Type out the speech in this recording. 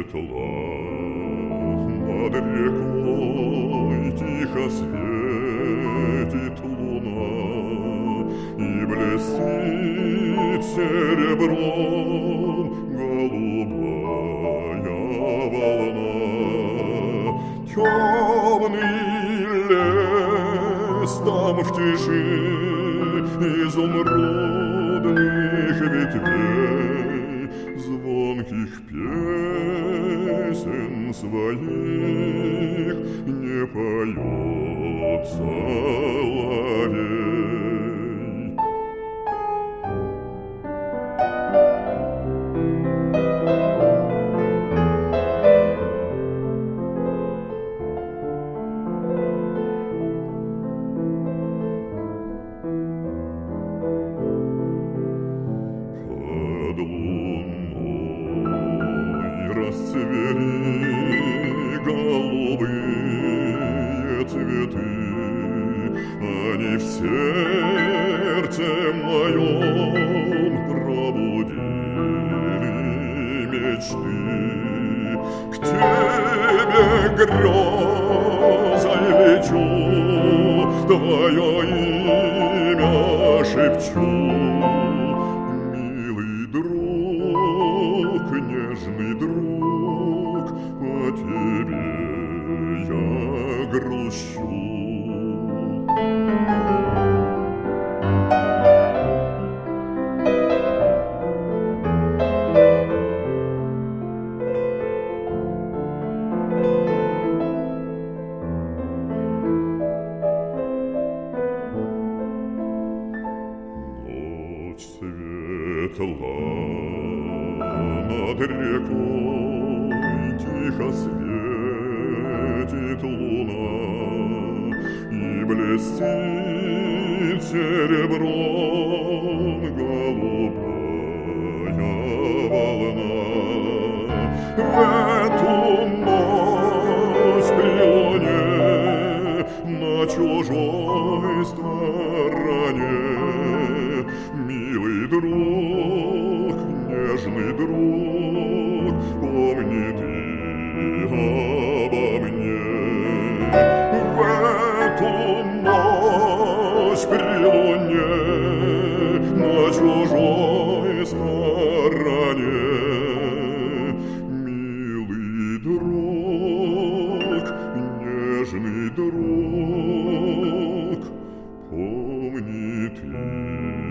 светла над рекой тихо светит луна и блестит серебром голубая волна. Темный лес там в тиши изумрудных ветвей, звонких песен своих не поет соловей. Под луной расцвели голубые цветы, они в сердце моем пробудили мечты. К тебе грезой лечу, твое имя шепчу. Милый друг, нежный друг, по тебе я грущу. Светла над рекой тихо светит луна и блестит серебром голубая волна. В эту ночь при луне на чужой стороне, милый друг, нежный друг, помни ты обо мне. В эту ночь при луне на чужой стороне, милый друг, нежный друг, помни ты